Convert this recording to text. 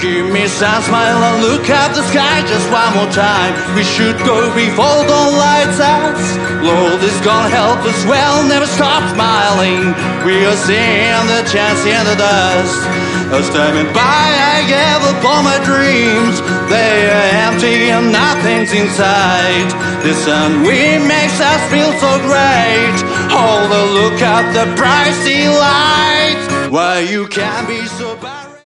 Give me some smile and look at the sky just one more time. We should go before the lights out. Lord is gonna help us, well, never stop smiling. We are seeing the chance in the dust. As time went by, I gave up all my dreams. They are empty and nothing's inside. The sun wind makes us feel so great. Hold a look at the bright sea light. Why you can be so bad.